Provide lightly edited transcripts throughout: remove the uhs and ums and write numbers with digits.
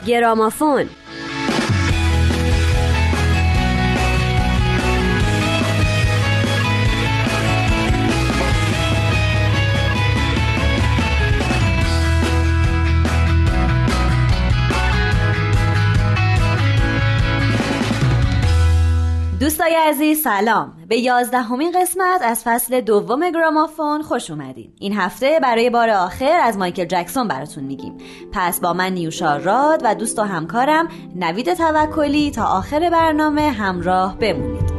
گرامافون. دوستای عزیز سلام، به 11مین قسمت از فصل دوم گرامافون خوش اومدین. این هفته برای بار آخر از مایکل جکسون براتون میگیم. پس با من نیوشا راد و دوست و همکارم نوید توکلی تا آخر برنامه همراه بمونید.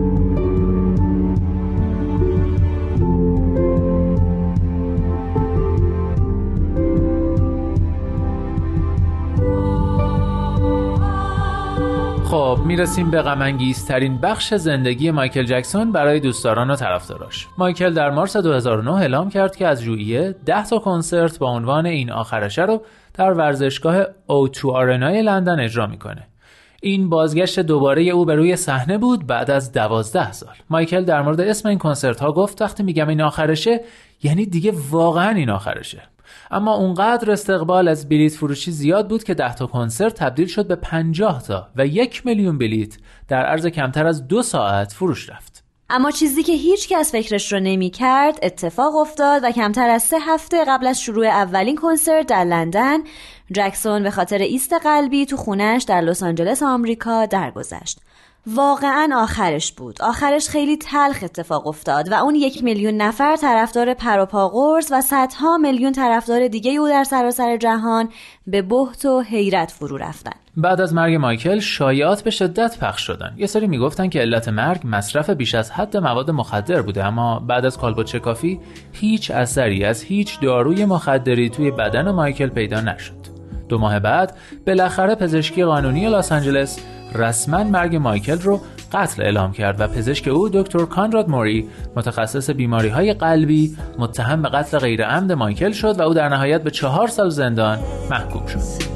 خب میرسیم به غم‌انگیزترین بخش زندگی مایکل جکسون برای دوستداران و طرفداراش. مایکل در مارس 2009 اعلام کرد که از ژوئیه 10 تا کنسرت با عنوان این آخرشه رو در ورزشگاه O2 آرنای لندن اجرا میکنه. این بازگشت دوباره او به روی صحنه بود بعد از 12 سال. مایکل در مورد اسم این کنسرت ها گفت وقتی میگم این آخرشه یعنی دیگه واقعا این آخرشه. اما اونقدر استقبال از بلیت فروشی زیاد بود که 10 تا کنسرت تبدیل شد به 50 تا و 1 میلیون بلیت در عرض کمتر از 2 ساعت فروش رفت. اما چیزی که هیچ کس فکرش رو نمی کرد اتفاق افتاد و کمتر از 3 هفته قبل از شروع اولین کنسرت در لندن، جکسون به خاطر ایست قلبی تو خونش در لس آنجلس آمریکا درگذشت. واقعا آخرش بود. آخرش خیلی تلخ اتفاق افتاد و اون 1 میلیون نفر طرفدار پر و پا قرص و صدها میلیون طرفدار دیگه او در سراسر جهان به بهت و حیرت فرو رفتن. بعد از مرگ مایکل شایعات به شدت پخش شدن. یه سری میگفتن که علت مرگ مصرف بیش از حد مواد مخدر بوده، اما بعد از کالبد کافی هیچ اثری از هیچ داروی مخدری توی بدن مایکل پیدا نشد. 2 ماه بعد بالاخره پزشکی قانونی لس آنجلس رسما مرگ مایکل رو قتل اعلام کرد و پزشک او دکتر کانراد موری متخصص بیماری‌های قلبی متهم به قتل غیر عمد مایکل شد و او در نهایت به 4 سال زندان محکوم شد.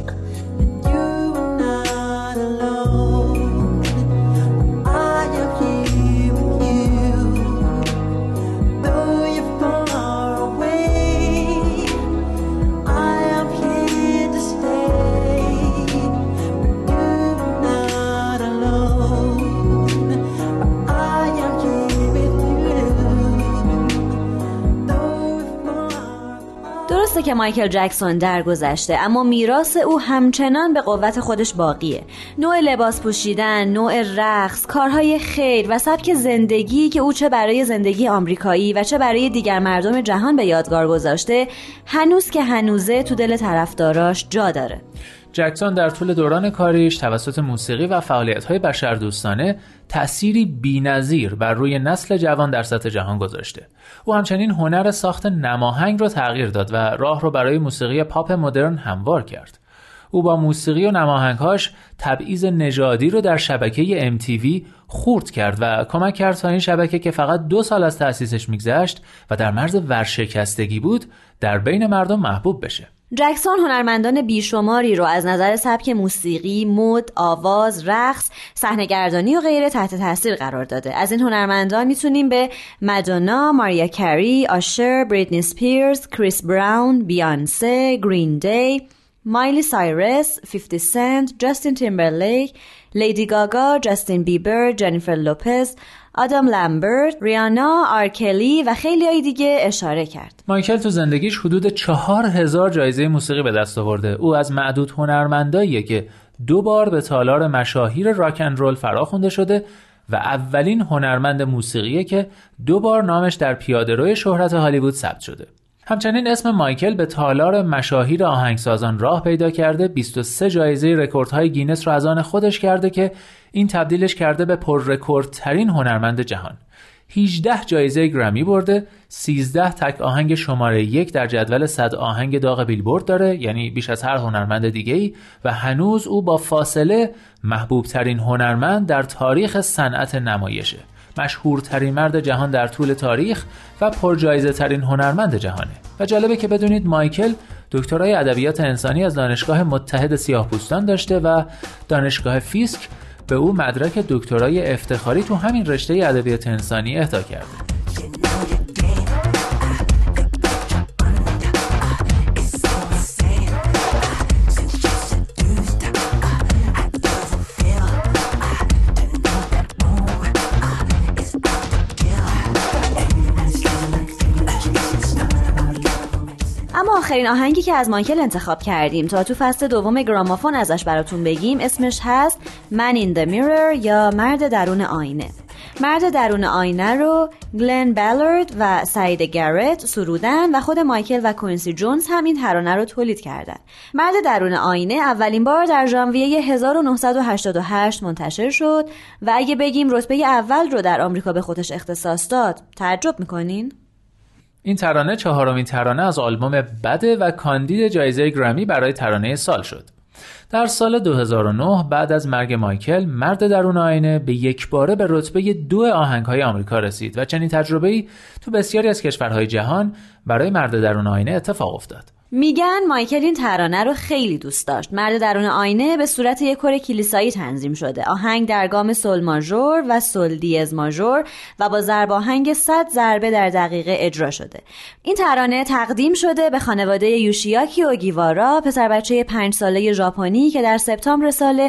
درسته که مایکل جکسون درگذشته، اما میراث او همچنان به قوت خودش باقیه. نوع لباس پوشیدن، نوع رقص، کارهای خیر و سبک زندگی که او چه برای زندگی آمریکایی و چه برای دیگر مردم جهان به یادگار گذاشته، هنوز که هنوزه تو دل طرفداراش جا داره. جکسون در طول دوران کاریش توسط موسیقی و فعالیت‌های بشردوستانه تأثیری بی‌نظیر بر روی نسل جوان در سطح جهان گذاشته. او همچنین هنر ساخت نماهنگ رو تغییر داد و راه رو برای موسیقی پاپ مدرن هموار کرد. او با موسیقی و نماهنگ‌هاش تبعیض نژادی رو در شبکه MTV خرد کرد و کمک کرد تا این شبکه که فقط 2 سال از تأسیسش میگذشت و در مرز ورشکستگی بود، در بین مردم محبوب بشه. جکسون هنرمندان بیشماری رو از نظر سبک موسیقی، مد، آواز، رقص، صحنه‌گردانی و غیره تحت تاثیر قرار داده. از این هنرمندان میتونیم به مادونا، ماریا کری، آشر، بریتنی اسپیرز، کریس براون، بیانسه، گرین دی، مایلی سایرس، 50 سنت، جاستین تیمبرلیک، لیدی گاگا، جاستین بیبر، جنیفر لوپز، آدم لامبرت، ریانا، آرکلی و خیلی های دیگه اشاره کرد. مایکل تو زندگیش حدود 4000 جایزه موسیقی به دست آورده. او از معدود هنرمنداییه که 2 بار به تالار مشاهیر راک اند رول فراخوانده شده و اولین هنرمند موسیقیه که 2 بار نامش در پیاده‌روی شهرت هالیوود ثبت شده. همچنین اسم مایکل به تالار مشاهیر آهنگسازان راه پیدا کرده. 23 جایزه رکوردهای گینس رو از آن خودش کرده که این تبدیلش کرده به پر رکوردترین هنرمند جهان. 18 جایزه گرمی برده، 13 تک آهنگ شماره 1 در جدول 100 آهنگ داغ بیلبورد داره، یعنی بیش از هر هنرمند دیگه‌ای، و هنوز او با فاصله محبوب ترین هنرمند در تاریخ صنعت نمایشه. مشهورترین مرد جهان در طول تاریخ و پرجایزه ترین هنرمند جهانه. و جالبه که بدونید مایکل دکترای ادبیات انسانی از دانشگاه متحد سیاه‌پوستان داشته و دانشگاه فیسک به او مدرک دکترای افتخاری تو همین رشته ادبیات انسانی اهدا کرده. آخرین آهنگی که از مایکل انتخاب کردیم تا تو فصل دوم گرامافون ازش براتون بگیم اسمش هست Man in the Mirror یا مرد درون آینه. مرد درون آینه رو گلن بالارد و سعید گرت سرودن و خود مایکل و کوینسی جونز هم این ترانه رو تولید کردن. مرد درون آینه اولین بار در ژانویه 1988 منتشر شد و اگه بگیم رتبه اول رو در آمریکا به خودش اختصاص داد، تعجب میکنین؟ این ترانه 4مین ترانه از آلبوم بده و کاندید جایزه گرمی برای ترانه سال شد. در سال 2009 بعد از مرگ مایکل، مرد درون آینه به یک باره به رتبه 2 آهنگ‌های آمریکا رسید و چنین تجربه‌ای تو بسیاری از کشورهای جهان برای مرد درون آینه اتفاق افتاد. میگن مایکل این ترانه رو خیلی دوست داشت. مرد درون آینه به صورت یک کور کلیسایی تنظیم شده. آهنگ در گام سل ماژور و سل دیز ماژور و با ضرب آهنگ 100 ضربه در دقیقه اجرا شده. این ترانه تقدیم شده به خانواده یوشیاکی اوگیوارا، پسر بچه 5 ساله ژاپنی که در سپتامبر سال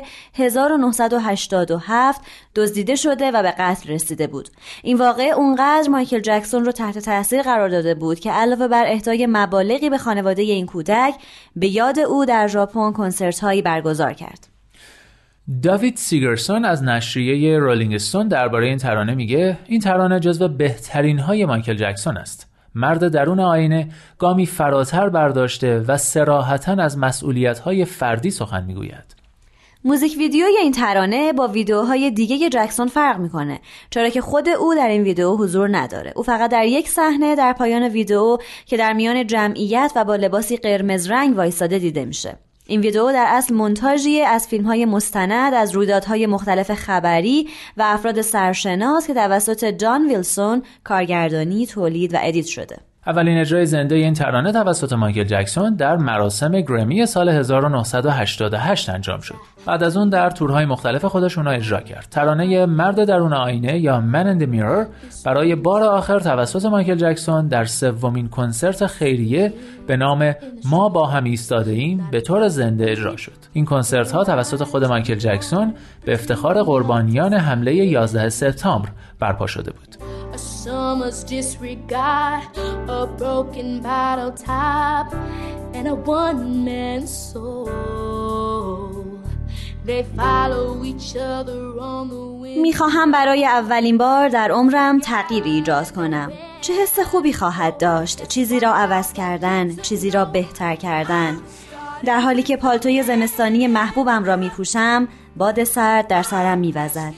1987 دزدیده شده و به قتل رسیده بود. این واقعه اونقدر مایکل جکسون رو تحت تاثیر قرار داده بود که علاوه بر اهدای مبالغی به خانواده این کودک، به یاد او در ژاپن کنسرت‌هایی برگزار کرد. داوید سیگرسون از نشریه رولینگ استون درباره این ترانه میگه این ترانه جزو بهترین‌های مایکل جکسون است. مرد درون آینه گامی فراتر برداشته و صراحتاً از مسئولیت‌های فردی سخن میگوید. موزیک ویدیوی این ترانه با ویدیوهای دیگه جکسون فرق میکنه، چرا که خود او در این ویدیو حضور نداره. او فقط در یک صحنه در پایان ویدیو که در میان جمعیت و با لباسی قرمز رنگ وایساده دیده میشه. این ویدیو در اصل مونتاژی از فیلم‌های مستند از رویدادهای مختلف خبری و افراد سرشناس که توسط جان ویلسون کارگردانی، تولید و ادیت شده. اولین اجرای زنده این ترانه توسط مایکل جکسون در مراسم گرمی سال 1988 انجام شد. بعد از اون در تورهای مختلف خودش اونها اجرا کرد. ترانه مرد درون آینه یا Man in the Mirror برای بار آخر توسط مایکل جکسون در 3مین کنسرت خیریه به نام ما با هم ایستاده ایم به طور زنده اجرا شد. این کنسرت ها توسط خود مایکل جکسون به افتخار قربانیان حمله 11 سپتامبر برپا شده بود. A summer's disregard, a broken bottle top, and a one-man soul. They follow each other on the wind. میخواهم برای اولین بار در عمرم تغییری ایجاد کنم. چه حس خوبی خواهد داشت چیزی را عوض کردن، چیزی را بهتر کردن. در حالی که پالتوی زمستانی محبوبم را میپوشم، باد سرد در سرم میوزد.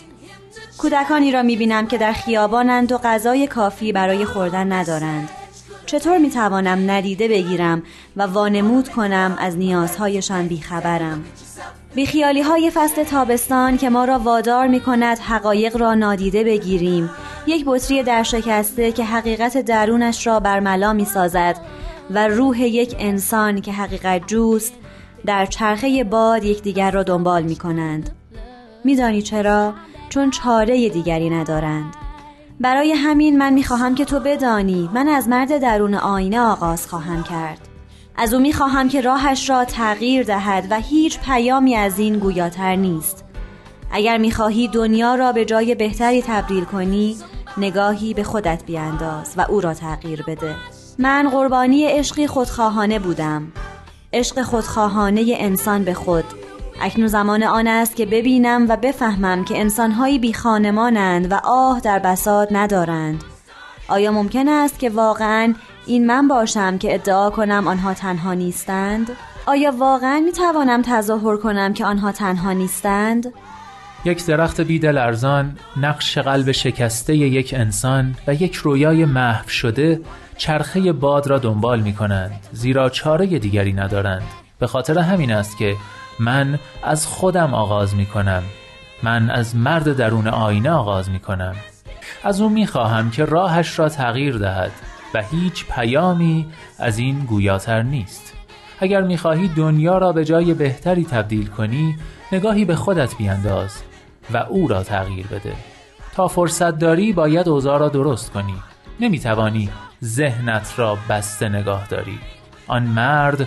کودکانی را میبینم که در خیابانند و غذای کافی برای خوردن ندارند. چطور میتوانم ندیده بگیرم و وانمود کنم از نیازهایشان بیخبرم؟ بیخیالی های فصل تابستان که ما را وادار میکند حقایق را نادیده بگیریم، یک بطری در شکسته که حقیقت درونش را برملا میسازد و روح یک انسان که حقیقت جوست در چرخه باد یکدیگر را دنبال میکنند. میدانی چرا؟ چون چاره دیگری ندارند. برای همین من میخواهم که تو بدانی من از مرد درون آینه آغاز خواهم کرد. از او میخواهم که راهش را تغییر دهد و هیچ پیامی از این گویاتر نیست. اگر میخواهی دنیا را به جای بهتری تبدیل کنی، نگاهی به خودت بیانداز و او را تغییر بده. من قربانی عشقی خودخواهانه بودم. عشق خودخواهانه انسان به خود. اکنون زمان آن است که ببینم و بفهمم که انسان‌هایی بی خانمانند و آه در بساط ندارند. آیا ممکن است که واقعاً این من باشم که ادعا کنم آنها تنها نیستند؟ آیا واقعاً میتوانم تظاهر کنم که آنها تنها نیستند؟ یک درخت بیدل ارزان، نقش قلب شکسته یک انسان و یک رویای محو شده چرخه باد را دنبال می کنند، زیرا چاره دیگری ندارند. به خاطر همین است که من از خودم آغاز می کنم. من از مرد درون آینه آغاز می کنم. از او می خواهم که راهش را تغییر دهد و هیچ پیامی از این گویاتر نیست. اگر می خواهی دنیا را به جای بهتری تبدیل کنی، نگاهی به خودت بیانداز و او را تغییر بده. تا فرصت داری باید اوضاع را درست کنی. نمی توانی ذهنت را بسته نگاه داری. آن مرد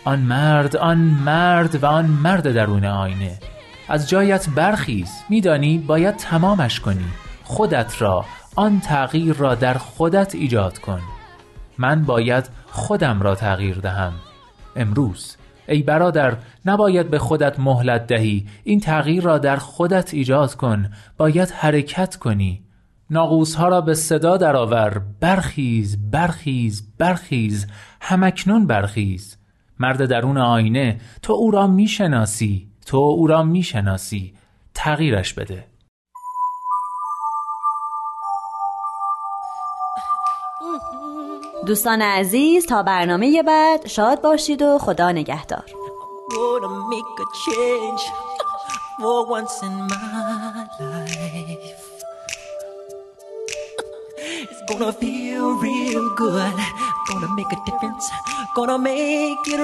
و آن مرد درون آینه. از جایت برخیز. میدانی باید تمامش کنی. خودت را، آن تغییر را در خودت ایجاد کن. من باید خودم را تغییر دهم امروز. ای برادر، نباید به خودت مهلت دهی، این تغییر را در خودت ایجاد کن. باید حرکت کنی. ناقوس‌ها را به صدا درآور. برخیز، برخیز، برخیز، همکنون برخیز. مرد درون آینه، تو او را میشناسی، تو او را میشناسی. تغییرش بده. دوستان عزیز، تا برنامه بعد شاد باشید و خدا نگهدار. It's gonna feel real good. Gonna make a difference. Gonna make it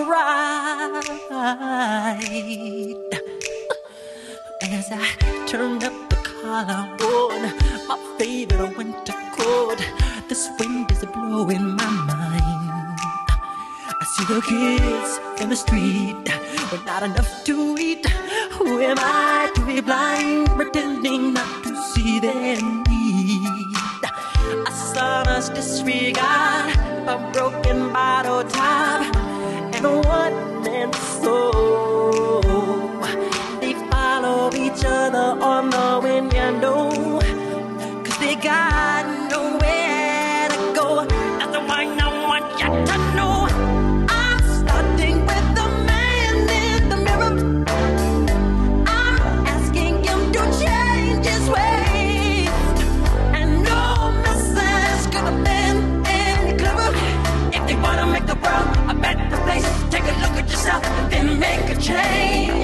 right. As I turn up the collar on my favorite winter coat, this wind is blowing my mind. I see the kids in the street with not enough to eat. Who am I to be blind, pretending not to see their need? I saw us disregard a broken bottle top and a one-man soul. They follow each other on the window, 'cause they got nowhere to go. That's why I want you to know I'm starting with the man in the mirror. I'm asking him to change his ways, and no message could have been any clearer. If you wanna make the world a better place, take a look at yourself, then make a change.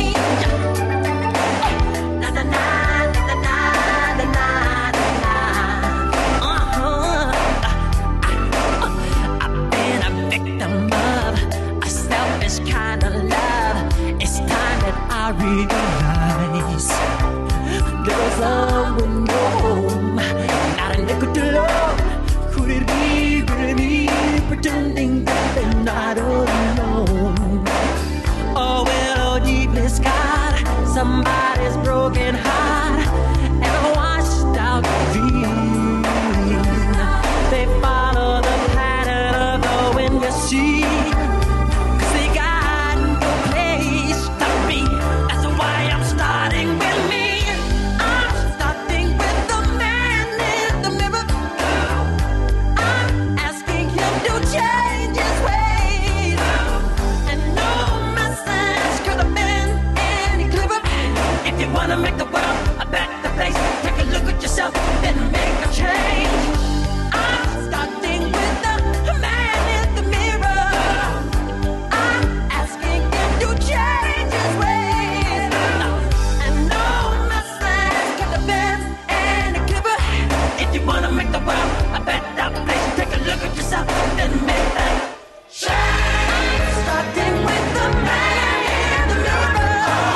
Na na na na na na na na. I've been a victim of a selfish kind of love. It's time that I realize there's someone home, not a nickel to love. Could it be really me pretending that they're not alone? Oh well, deep in God, somebody's broken heart and washed out dream. They follow the pattern of the wind, you see, 'cause they got no place to be. That's why I'm starting with me. I'm starting with the man in the mirror. I'm asking him to change his ways, and no message could have been any clearer. If you wanna make the world a better place, take a look at yourself, then make a change. I'm starting with the man in the mirror. I'm asking him to change his ways, and no message could have been any clearer. If you wanna make the world a better place, take a look at yourself, then make that change. I'm starting with the man in the mirror.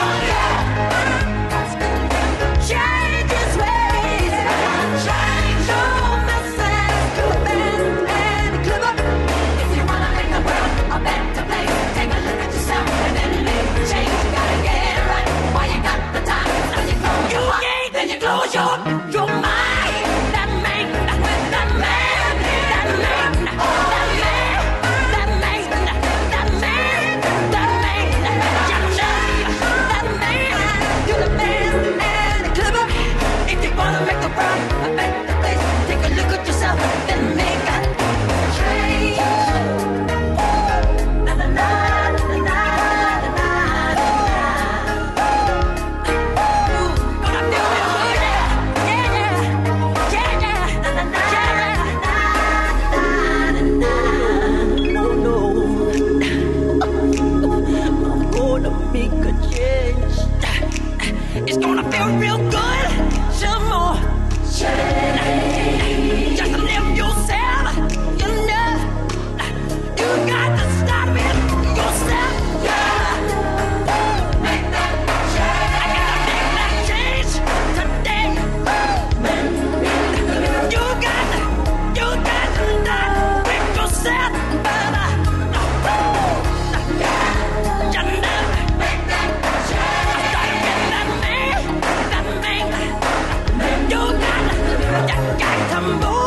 Change his ways. No message could have been any clearer. If you wanna make the world a better place, take a look at yourself and then make the change. You gotta get it right while you got the time. Now you close your heart, then you close your mind. That man, that man, that man, that man, that man, that man, that man, that man, that man, you're the man and the clever. If you wanna make the world a better place, take a look at yourself, then make a change. Na na na na na na na. Gonna feel real good, yeah, yeah, yeah, yeah. Na na na na na na. No, no. I'm gonna make a change. It's gonna feel real good. Some more change. Just live yourself. You know, you got to start with yourself. Yeah. Make that change. I gotta make that change today. You got to start with yourself, brother. You know, make that change. I started with that man. You got to move.